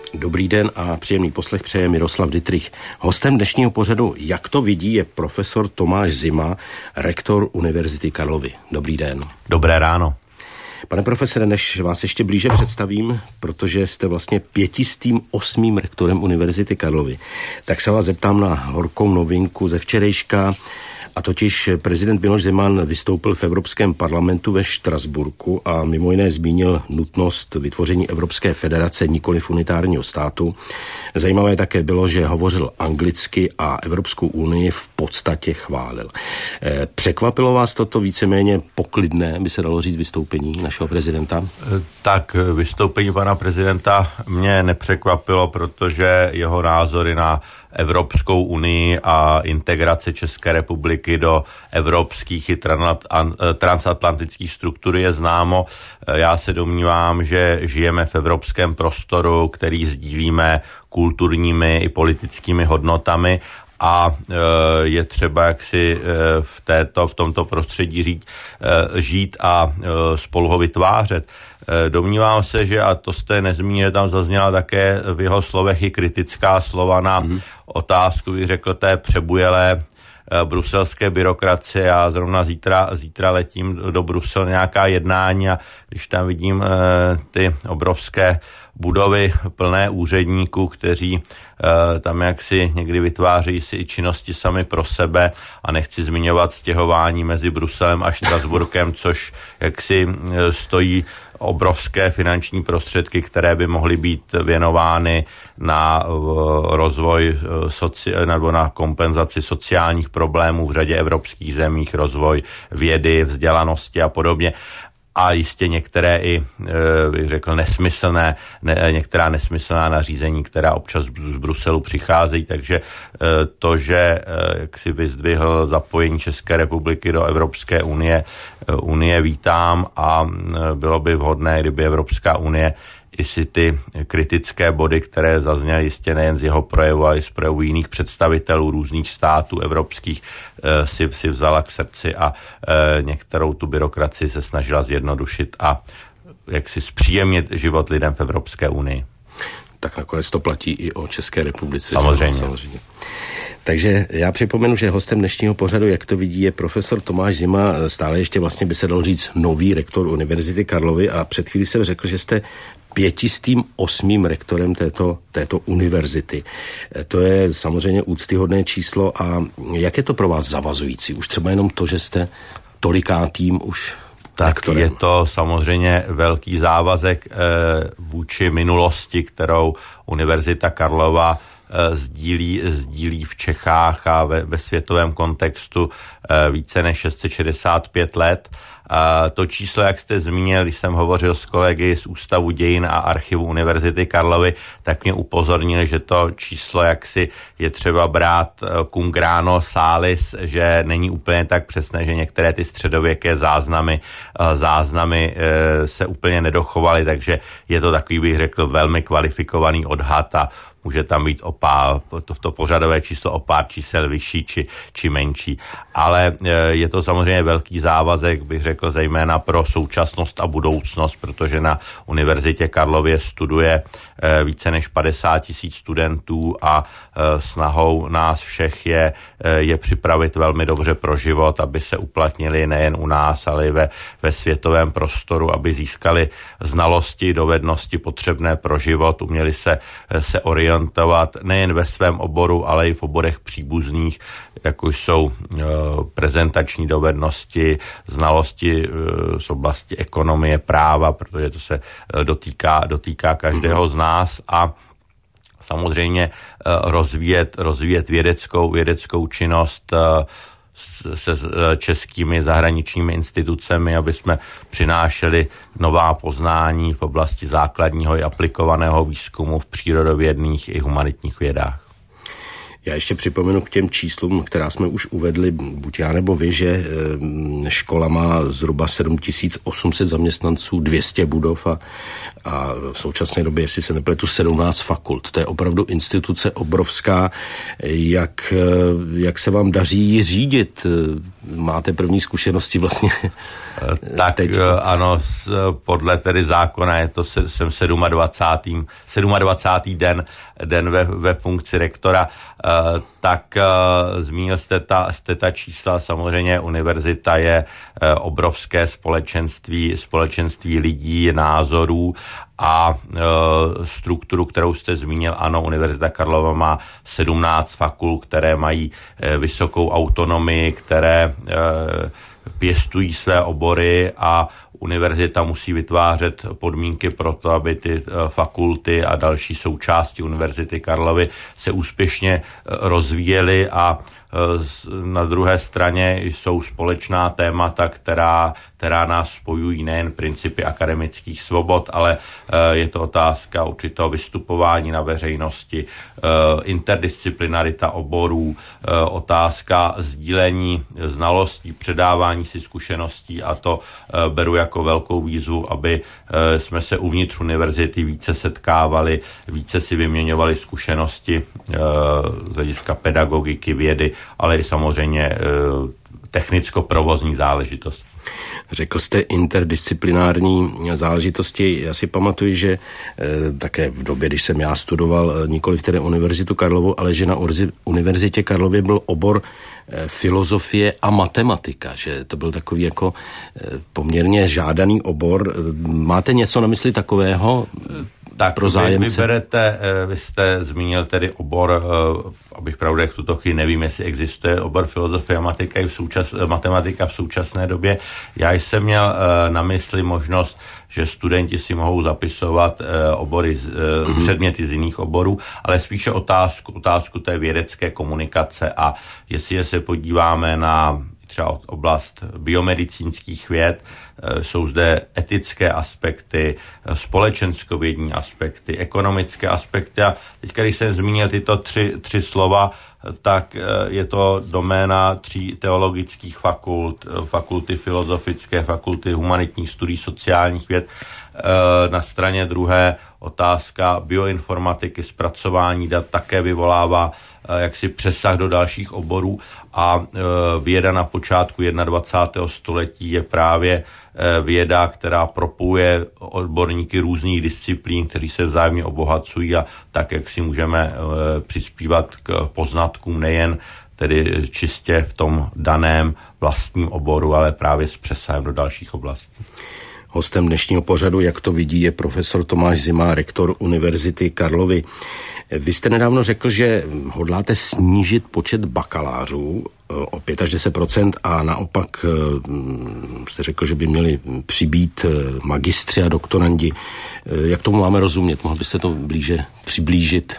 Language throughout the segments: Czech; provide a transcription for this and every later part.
Dobrý den a příjemný poslech přeje Miroslav Dittrich. Hostem dnešního pořadu Jak to vidí je profesor Tomáš Zima, rektor Univerzity Karlovy. Dobrý den. Dobré ráno. Pane profesore, než vás ještě blíže představím, protože jste vlastně 508. rektorem Univerzity Karlovy, tak se vás zeptám na horkou novinku ze včerejška. A totiž prezident Miloš Zeman vystoupil v Evropském parlamentu ve Štrasburku a mimo jiné zmínil nutnost vytvoření Evropské federace, nikoliv unitárního státu. Zajímavé také bylo, že hovořil anglicky a Evropskou unii v podstatě chválil. Překvapilo vás toto víceméně poklidné, by se dalo říct, vystoupení našeho prezidenta? Tak vystoupení pana prezidenta mě nepřekvapilo, protože jeho názory na Evropskou unii a integraci České republiky do evropských i transatlantických struktur je známo. Já se domnívám, že žijeme v evropském prostoru, který sdílíme kulturními i politickými hodnotami a je třeba jaksi v tomto prostředí žít a spolu ho vytvářet. Domnívám se, že, a to jste nezmínili, tam zazněla také v jeho slovech i kritická slova na otázku, bych řekl, té přebujelé bruselské byrokracie. Já zrovna zítra letím do Brusel nějaká jednání a když tam vidím ty obrovské budovy plné úředníků, kteří tam jaksi někdy vytvářejí si i činnosti sami pro sebe a nechci zmiňovat stěhování mezi Bruselem a Štrasburkem, což jaksi stojí obrovské finanční prostředky, které by mohly být věnovány na rozvoj nebo na kompenzaci sociálních problémů v řadě evropských zemích, rozvoj vědy, vzdělanosti a podobně. A jistě některé i, bych řekl, některá nesmyslná nařízení, která občas z Bruselu přicházejí, takže to, že jak si vyzdvihl zapojení České republiky do Evropské unie vítám a bylo by vhodné, kdyby Evropská unie i si ty kritické body, které zazněly jistě nejen z jeho projevu, ale i z projevu jiných představitelů různých států evropských, si vzala k srdci a některou tu byrokracii se snažila zjednodušit a jak si zpříjemnit život lidem v Evropské unii. Tak nakonec to platí i o České republice. Samozřejmě. Takže já připomenu, že hostem dnešního pořadu, Jak to vidí, je profesor Tomáš Zima, stále ještě vlastně by se dalo říct nový rektor Univerzity Karlovy a před chvílí jsem řekl, že jste 508. rektorem této univerzity. To je samozřejmě úctyhodné číslo a jak je to pro vás zavazující? Už třeba jenom to, že jste tolikátým už tak rektorem. Je to samozřejmě velký závazek vůči minulosti, kterou Univerzita Karlova sdílí v Čechách a ve světovém kontextu více než 665 let. To číslo, jak jste zmínil, když jsem hovořil s kolegy z Ústavu dějin a archivu Univerzity Karlovy, tak mě upozornili, že to číslo jaksi je třeba brát cum grano salis, že není úplně tak přesné, že některé ty středověké záznamy se úplně nedochovaly, takže je to takový, bych řekl, velmi kvalifikovaný odhad a může tam být to pořadové číslo o pár čísel vyšší či menší. Ale je to samozřejmě velký závazek, bych řekl, zejména pro současnost a budoucnost, protože na Univerzitě Karlově studuje více než 50 000 studentů a snahou nás všech je připravit velmi dobře pro život, aby se uplatnili nejen u nás, ale i ve světovém prostoru, aby získali znalosti, dovednosti potřebné pro život, uměli se orientovat nejen ve svém oboru, ale i v oborech příbuzných, jako jsou prezentační dovednosti, znalosti z oblasti ekonomie, práva, protože to se dotýká každého z nás a samozřejmě rozvíjet vědeckou činnost se českými zahraničními institucemi, aby jsme přinášeli nová poznání v oblasti základního i aplikovaného výzkumu v přírodovědných i humanitních vědách. Já ještě připomenu k těm číslům, která jsme už uvedli, buď já nebo vy, že škola má zhruba 7800 zaměstnanců, 200 budov a v současné době, jestli se nepletu, 17 fakult. To je opravdu instituce obrovská. Jak se vám daří řídit? Máte první zkušenosti vlastně? Tak teď? Ano, podle tedy zákona je to jsem 27. den ve funkci rektora, tak zmínil jste ta čísla. Samozřejmě univerzita je obrovské společenství lidí, názorů a strukturu, kterou jste zmínil, ano, Univerzita Karlova má 17 fakult, které mají vysokou autonomii, které pěstují své obory a univerzita musí vytvářet podmínky pro to, aby ty fakulty a další součásti Univerzity Karlovy se úspěšně rozvíjely a na druhé straně jsou společná témata, která nás spojují, nejen principy akademických svobod, ale je to otázka určitého vystupování na veřejnosti, interdisciplinarita oborů, otázka sdílení znalostí, předávání si zkušeností a to beru jako velkou výzvu, aby jsme se uvnitř univerzity více setkávali, více si vyměňovali zkušenosti z hlediska pedagogiky, vědy, ale i samozřejmě technicko-provozní záležitosti. Řekl jste interdisciplinární záležitosti. Já si pamatuju, že také v době, když jsem já studoval nikoli v té Univerzitu Karlovu, ale že na Univerzitě Karlově byl obor filozofie a matematika, že to byl takový jako poměrně žádaný obor. Máte něco na mysli takového? Tak pro zájemce? Vy jste zmínil tedy obor, abych pravdu v tuto chvíli nevím, jestli existuje obor filozofie a matematika v současné době. Já jsem měl na mysli možnost, že studenti si mohou zapisovat předměty z jiných oborů, ale spíše otázku té vědecké komunikace a jestli se podíváme na třeba oblast biomedicínských věd, jsou zde etické aspekty, společenskovědní aspekty, ekonomické aspekty a teď, když jsem zmínil tyto tři slova, tak je to doména 3 teologických fakulty filozofické, fakulty humanitních studií, sociálních věd. Na straně druhé otázka bioinformatiky, zpracování dat také vyvolává jaksi přesah do dalších oborů a věda na počátku 21. století je právě věda, která propojuje odborníky různých disciplín, kteří se vzájemně obohacují a tak, jak si můžeme přispívat k poznatkům nejen tedy čistě v tom daném vlastním oboru, ale právě s přesahem do dalších oblastí. Hostem dnešního pořadu, jak to vidí, je profesor Tomáš Zima, rektor Univerzity Karlovy. Vy jste nedávno řekl, že hodláte snížit počet bakalářů o 5 až 10% a naopak jste řekl, že by měli přibýt magistři a doktorandi. Jak tomu máme rozumět? Mohl byste to blíže přiblížit?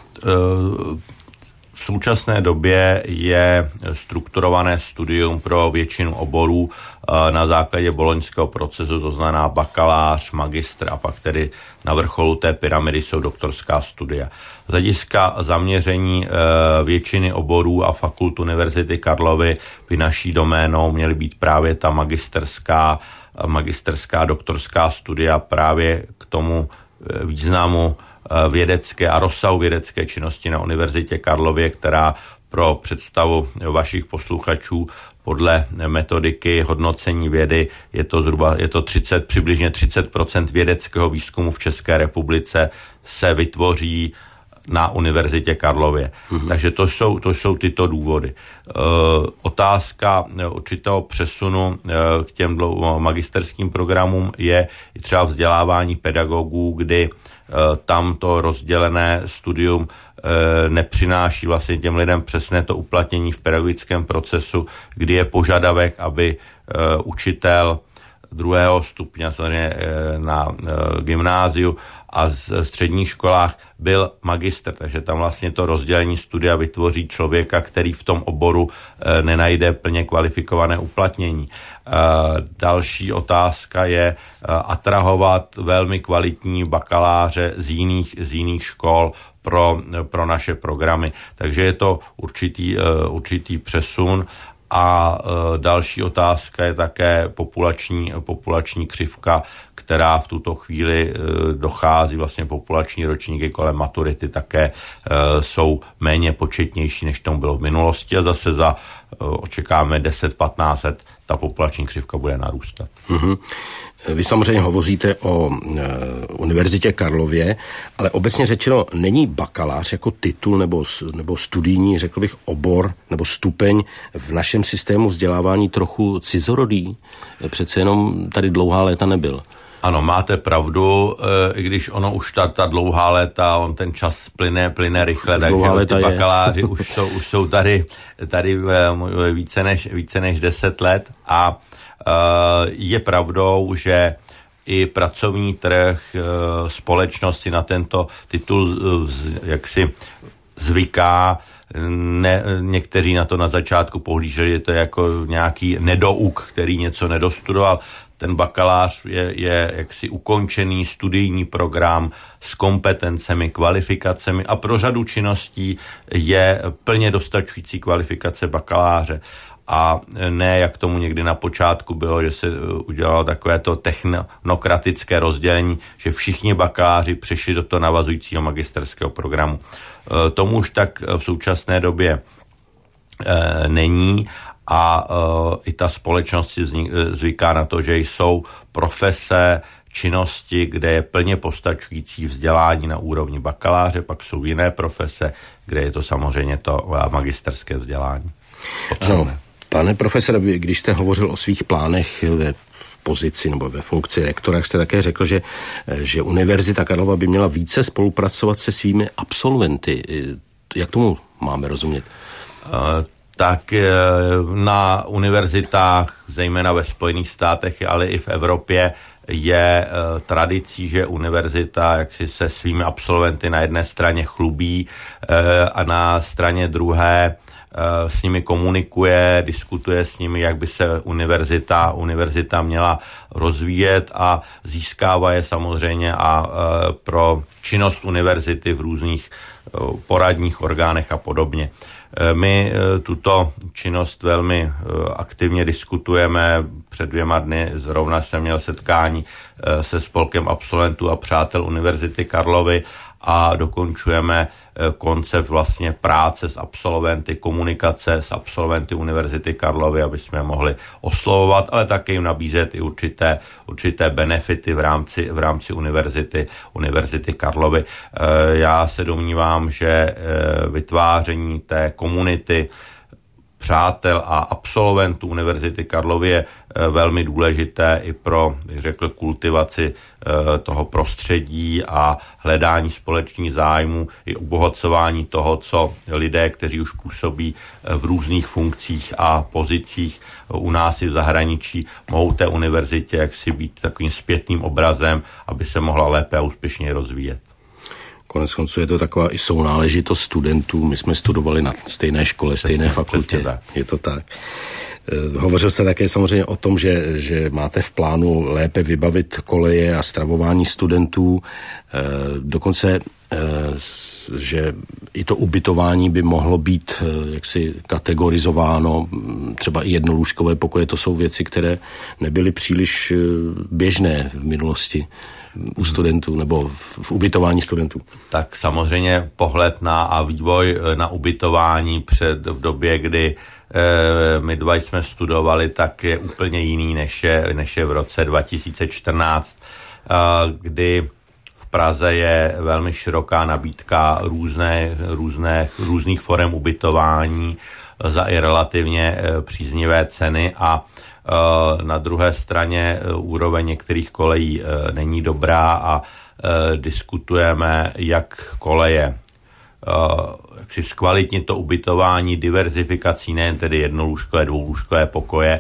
V současné době je strukturované studium pro většinu oborů na základě boloňského procesu, to znamená bakalář, magistr a pak tedy na vrcholu té pyramidy jsou doktorská studia. Z hlediska zaměření většiny oborů a fakult Univerzity Karlovy by naší doménou měly být právě ta magisterská doktorská studia právě k tomu významu vědecké a rozsahu vědecké činnosti na Univerzitě Karlově, která pro představu vašich posluchačů podle metodiky hodnocení vědy je to přibližně 30% vědeckého výzkumu v České republice se vytvoří na Univerzitě Karlově. Takže to jsou tyto důvody. Otázka určitého přesunu k těm magisterským programům je třeba vzdělávání pedagogů, kdy tam to rozdělené studium nepřináší vlastně těm lidem přesné to uplatnění v pedagogickém procesu, kdy je požadavek, aby učitel 2. stupně samozřejmě na gymnáziu, a v středních školách byl magistr, takže tam vlastně to rozdělení studia vytvoří člověka, který v tom oboru nenajde plně kvalifikované uplatnění. Další otázka je atrahovat velmi kvalitní bakaláře z jiných škol pro naše programy. Takže je to určitý přesun. A další otázka je také populační křivka, která v tuto chvíli dochází, vlastně populační ročníky kolem maturity také jsou méně početnější, než tomu bylo v minulosti a zase očekáváme 10-15 let ta populační křivka bude narůstat. Mm-hmm. Vy samozřejmě hovoříte o Univerzitě Karlově, ale obecně řečeno není bakalář jako titul nebo studijní, řekl bych, obor nebo stupeň v našem systému vzdělávání trochu cizorodý? Přece jenom tady dlouhá léta nebyl. Ano, máte pravdu, i když ono už ta dlouhá léta, on ten čas plyne rychle, takže ty bakaláři už jsou tady více než 10 let a je pravdou, že i pracovní trh společnosti na tento titul jaksi zvyká. Někteří na to na začátku pohlíželi, že to je jako nějaký nedouk, který něco nedostudoval. Ten bakalář je jaksi ukončený studijní program s kompetencemi, kvalifikacemi a pro řadu činností je plně dostačující kvalifikace bakaláře. A ne, jak tomu někdy na počátku bylo, že se udělalo takovéto technokratické rozdělení, že všichni bakaláři přešli do toho navazujícího magisterského programu. Tomu už tak v současné době není a i ta společnost si zvyká na to, že jsou profese, činnosti, kde je plně postačující vzdělání na úrovni bakaláře, pak jsou jiné profese, kde je to samozřejmě to magisterské vzdělání. Ano, pane profesore, když jste hovořil o svých plánech ve pozici nebo ve funkci rektora, jste také řekl, že Univerzita Karlova by měla více spolupracovat se svými absolventy. Jak tomu máme rozumět? Tak na univerzitách, zejména ve Spojených státech, ale i v Evropě, je tradicí, že univerzita jaksi se svými absolventy na jedné straně chlubí a na straně druhé s nimi komunikuje, diskutuje s nimi, jak by se univerzita měla rozvíjet a získává je samozřejmě a pro činnost univerzity v různých poradních orgánech a podobně. My tuto činnost velmi aktivně diskutujeme. Před 2 dny zrovna jsem měl setkání se spolkem absolventů a přátel Univerzity Karlovy a dokončujeme koncept vlastně práce s absolventy, komunikace s absolventy Univerzity Karlovy, aby jsme je mohli oslovovat, ale také jim nabízet i určité benefity v rámci Univerzity Karlovy. Já se domnívám, že vytváření té komunity přátel a absolventů Univerzity Karlovy je velmi důležité i pro, bych řekl, kultivaci toho prostředí a hledání společných zájmů i obohacování toho, co lidé, kteří už působí v různých funkcích a pozicích u nás i v zahraničí, mohou té univerzitě jaksi být takovým zpětným obrazem, aby se mohla lépe a úspěšně rozvíjet. Konec konců je to taková i sounáležitost studentů. My jsme studovali na stejné škole, stejné fakultě. Je to tak. Hovořil jste také samozřejmě o tom, že máte v plánu lépe vybavit koleje a stravování studentů. Dokonce, že i to ubytování by mohlo být jaksi kategorizováno. Třeba i jednolůžkové pokoje, to jsou věci, které nebyly příliš běžné v minulosti u studentů nebo v ubytování studentů. Tak samozřejmě pohled a vývoj na ubytování v době, kdy my dva jsme studovali, tak je úplně jiný, než je v roce 2014, kdy v Praze je velmi široká nabídka různých forem ubytování za i relativně příznivé ceny a na druhé straně úroveň některých kolejí není dobrá a diskutujeme, jak koleje, jak si zkvalitnit to ubytování diverzifikací, nejen tedy jednolůžkové, dvoulůžkové pokoje,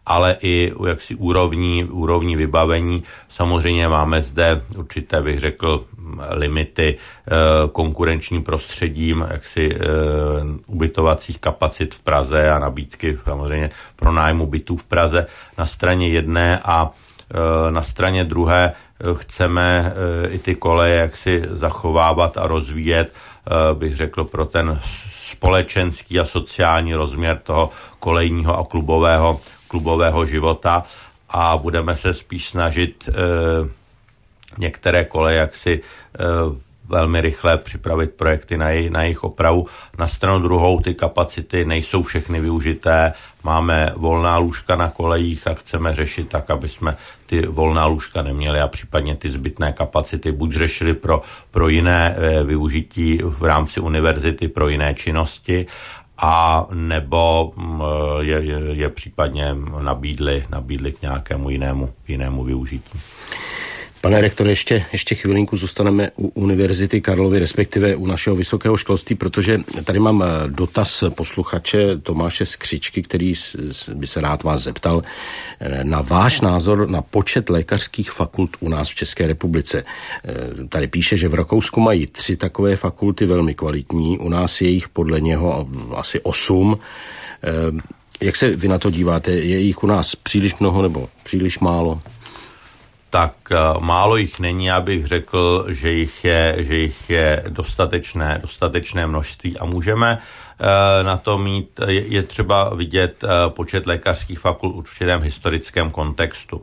ale i jaksi úrovní vybavení. Samozřejmě máme zde určité, bych řekl, limity konkurenčním prostředím, jaksi ubytovacích kapacit v Praze a nabídky samozřejmě pro nájmu bytů v Praze na straně jedné, a na straně druhé chceme i ty koleje jaksi zachovávat a rozvíjet, bych řekl, pro ten společenský a sociální rozměr toho kolejního a klubového života, a budeme se spíš snažit některé koleje jaksi velmi rychle připravit projekty na jejich opravu. Na stranu druhou ty kapacity nejsou všechny využité, máme volná lůžka na kolejích a chceme řešit tak, aby jsme ty volná lůžka neměli a případně ty zbytné kapacity buď řešili pro jiné využití v rámci univerzity, pro jiné činnosti, a nebo je případně nabídli k nějakému jinému využití. Pane rektore, ještě chvilinku zůstaneme u Univerzity Karlovy, respektive u našeho vysokého školství, protože tady mám dotaz posluchače Tomáše Skřičky, který by se rád vás zeptal na váš názor na počet lékařských fakult u nás v České republice. Tady píše, že v Rakousku mají 3 takové fakulty velmi kvalitní, u nás je jich podle něho asi 8. Jak se vy na to díváte? Je jich u nás příliš mnoho nebo příliš málo? Tak málo jich není, abych řekl, že jich je dostatečné množství, a můžeme na to mít, je třeba vidět počet lékařských fakult v určitém historickém kontextu.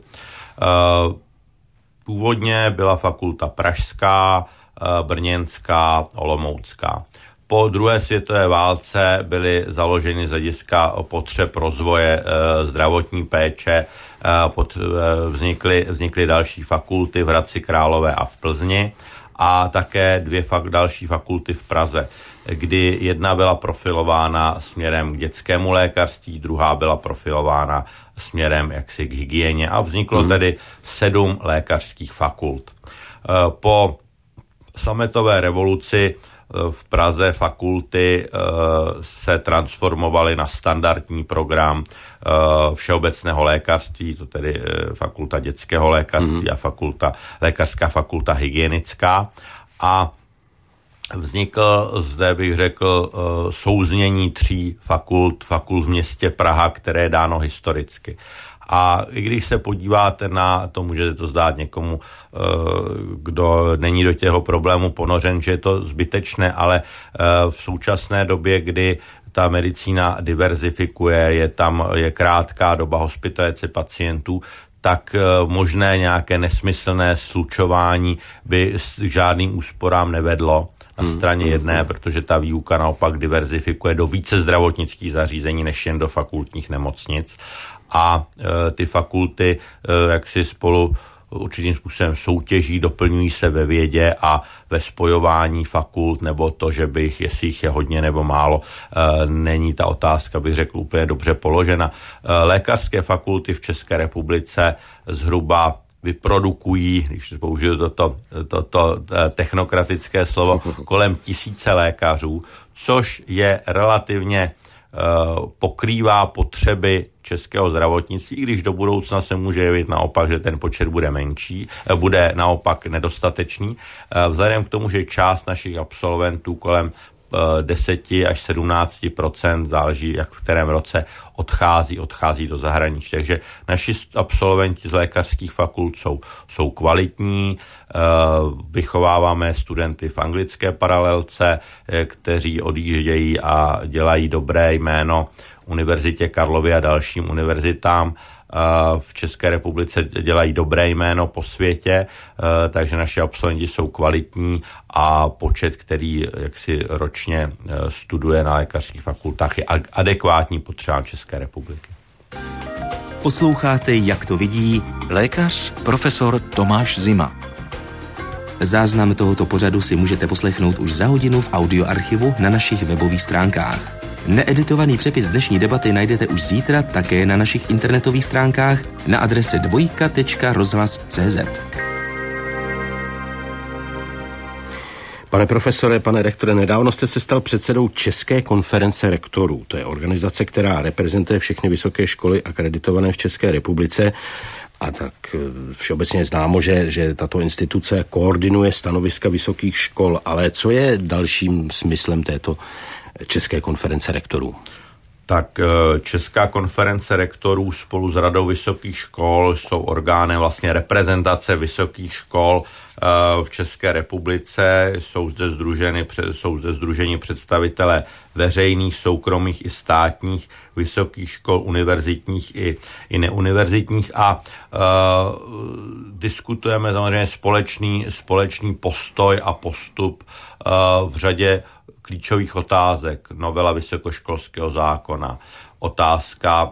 Původně byla fakulta pražská, brněnská, olomoucká. Po druhé světové válce byly založeny z hlediska potřeb rozvoje zdravotní péče, vznikly další fakulty v Hradci Králové a v Plzni a také 2 další fakulty v Praze, kdy jedna byla profilována směrem k dětskému lékařství, druhá byla profilována směrem jaksi k hygieně, a vzniklo tedy 7 lékařských fakult. Po sametové revoluci v Praze fakulty se transformovaly na standardní program všeobecného lékařství, to tedy fakulta dětského lékařství a lékařská fakulta hygienická, a vznikl zde, bych řekl, souznění 3 fakult v městě Praha, které je dáno historicky. A i když se podíváte na to, můžete to zdát někomu, kdo není do těho problému ponořen, že je to zbytečné, ale v současné době, kdy ta medicína diverzifikuje, je krátká doba hospitalizace pacientů, tak možné nějaké nesmyslné slučování by k žádným úsporám nevedlo na straně jedné, protože ta výuka naopak diverzifikuje do více zdravotnických zařízení než jen do fakultních nemocnic. A ty fakulty jaksi spolu určitým způsobem soutěží, doplňují se ve vědě a ve spojování fakult, nebo to, že jestli jich je hodně nebo málo, není ta otázka, bych řekl, úplně dobře položena. Lékařské fakulty v České republice zhruba vyprodukují, když použiju toto technokratické slovo, kolem 1000 lékařů, což je relativně pokrývá potřeby českého zdravotnictví, i když do budoucna se může jevit naopak, že ten počet bude menší, bude naopak nedostatečný. Vzhledem k tomu, že část našich absolventů kolem 10 až 17%, záleží jak v kterém roce, odchází do zahraničí. Takže naši absolventi z lékařských fakult jsou kvalitní, vychováváme studenty v anglické paralelce, kteří odjíždějí a dělají dobré jméno Univerzitě Karlovy a dalším univerzitám v České republice, dělají dobré jméno po světě, takže naši absolventi jsou kvalitní a počet, který jaksi ročně studuje na lékařských fakultách, je adekvátní potřebám České republiky. Posloucháte Jak to vidí lékař profesor Tomáš Zima. Záznam tohoto pořadu si můžete poslechnout už za hodinu v audioarchivu na našich webových stránkách. Needitovaný přepis dnešní debaty najdete už zítra také na našich internetových stránkách na adrese dvojka.rozhlas.cz. Pane profesore, pane rektore, nedávno jste se stal předsedou České konference rektorů. To je organizace, která reprezentuje všechny vysoké školy akreditované v České republice. A tak všeobecně známo, že tato instituce koordinuje stanoviska vysokých škol. Ale co je dalším smyslem této České konference rektorů? Tak Česká konference rektorů spolu s Radou vysokých škol jsou orgánem vlastně reprezentace vysokých škol v České republice. Jsou zde sdruženi představitelé veřejných, soukromých i státních vysokých škol, univerzitních i neuniverzitních a diskutujeme samozřejmě společný postoj a postup v řadě klíčových otázek. Novela vysokoškolského zákona, otázka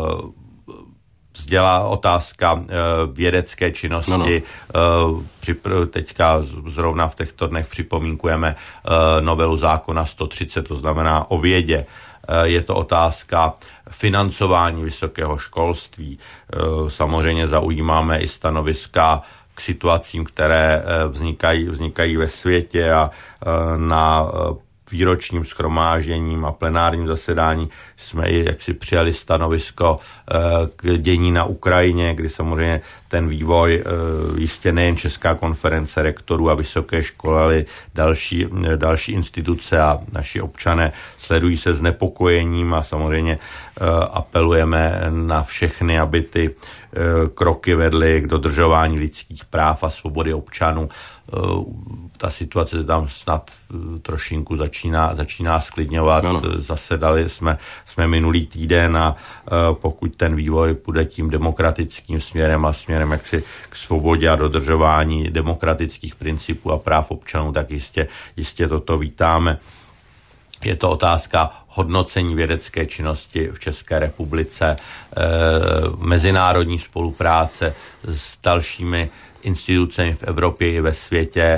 vědecké činnosti. Teďka zrovna v těchto dnech připomínkujeme novelu zákona 130, to znamená o vědě. Je to otázka financování vysokého školství. Samozřejmě zaujímáme i stanoviska k situacím, které vznikají ve světě a na výročním shromážděním a plenárním zasedání jsme i jaksi přijali stanovisko k dění na Ukrajině, kdy samozřejmě ten vývoj jistě nejen Česká konference rektorů a vysoké školy, ale další instituce a naši občané sledují se znepokojením a samozřejmě apelujeme na všechny, aby ty kroky vedly k dodržování lidských práv a svobody občanů. Ta situace tam snad trošinku začíná sklidňovat. No. Zasedali jsme minulý týden a pokud ten vývoj půjde tím demokratickým směrem a směrem jaksi k svobodě a dodržování demokratických principů a práv občanů, tak jistě toto vítáme. Je to otázka hodnocení vědecké činnosti v České republice, mezinárodní spolupráce s dalšími institucemi v Evropě i ve světě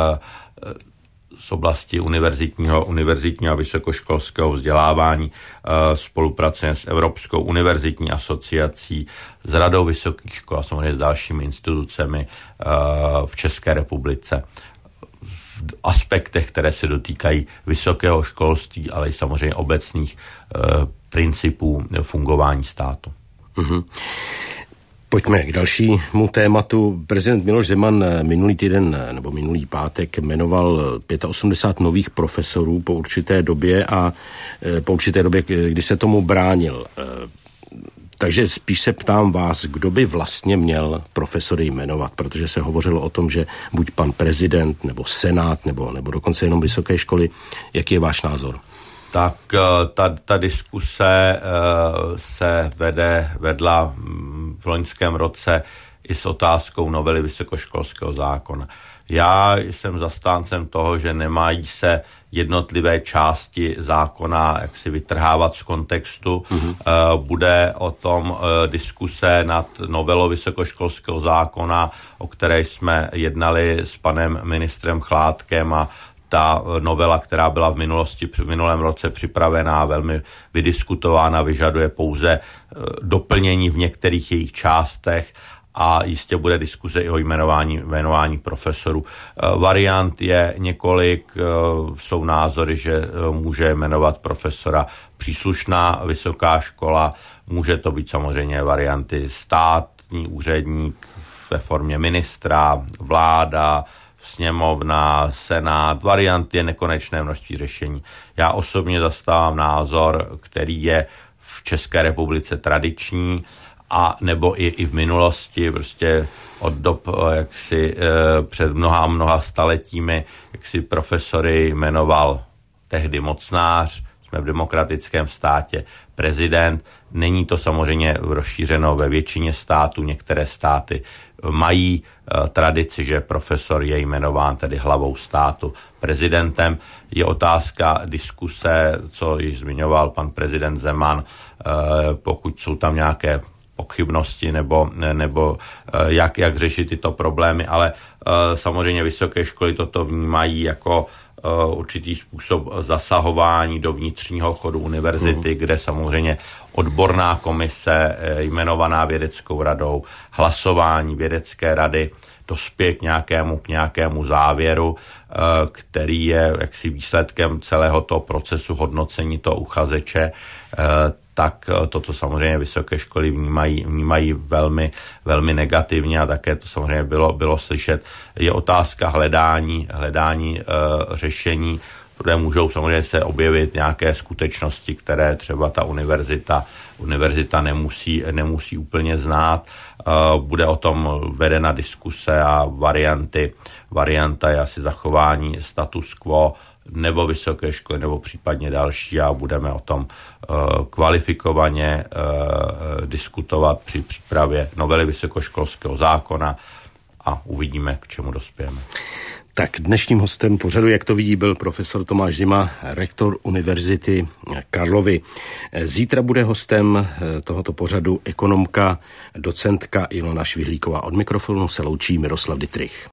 z oblasti univerzitního a vysokoškolského vzdělávání. Spolupracujeme s Evropskou univerzitní asociací, s Radou vysokých škol a samozřejmě s dalšími institucemi v České republice v aspektech, které se dotýkají vysokého školství, ale i samozřejmě obecných principů fungování státu. Mm-hmm. Pojďme k dalšímu tématu. Prezident Miloš Zeman minulý pátek jmenoval 85 nových profesorů po určité době, kdy se tomu bránil. Takže spíš se ptám vás, kdo by vlastně měl profesory jmenovat, protože se hovořilo o tom, že buď pan prezident, nebo senát, nebo dokonce jenom vysoké školy. Jaký je váš názor? Tak ta diskuse se vedla v loňském roce i s otázkou novely vysokoškolského zákona. Já jsem zastáncem toho, že nemají se jednotlivé části zákona jak si vytrhávat z kontextu. Bude o tom diskuse nad novelou vysokoškolského zákona, o které jsme jednali s panem ministrem Chládkem a ta novela, která byla v minulém roce připravená, velmi vydiskutována, vyžaduje pouze doplnění v některých jejich částech a jistě bude diskuze i o jmenování profesorů. Variant je několik, jsou názory, že může jmenovat profesora příslušná vysoká škola, může to být samozřejmě varianty státní úředník ve formě ministra, vláda, sněmovna, senát, variant je nekonečné množství řešení. Já osobně zastávám názor, který je v České republice tradiční, a nebo i v minulosti, prostě od dob před mnoha staletími, jak si profesory jmenoval tehdy mocnář, jsme v demokratickém státě prezident. Není to samozřejmě rozšířeno ve většině států, některé státy mají tradici, že profesor je jmenován tedy hlavou státu prezidentem. Je otázka diskuse, co již zmiňoval pan prezident Zeman, pokud jsou tam nějaké pochybnosti nebo jak řešit tyto problémy, ale samozřejmě vysoké školy toto vnímají jako určitý způsob zasahování do vnitřního chodu univerzity, kde samozřejmě odborná komise jmenovaná vědeckou radou, hlasování vědecké rady dospěje k nějakému závěru, který je jaksi výsledkem celého toho procesu hodnocení toho uchazeče, tak toto samozřejmě vysoké školy vnímají velmi, velmi negativně a také to samozřejmě bylo slyšet. Je otázka hledání řešení, protože můžou samozřejmě se objevit nějaké skutečnosti, které třeba ta univerzita nemusí úplně znát. Bude o tom vedena diskuse a varianta je asi zachování status quo nebo vysoké školy, nebo případně další a budeme o tom kvalifikovaně diskutovat při přípravě novely vysokoškolského zákona a uvidíme, k čemu dospějeme. Tak dnešním hostem pořadu, jak to vidí, byl profesor Tomáš Zima, rektor Univerzity Karlovy. Zítra bude hostem tohoto pořadu ekonomka, docentka Ilona Švihlíková. Od mikrofonu se loučí Miroslav Dittrich.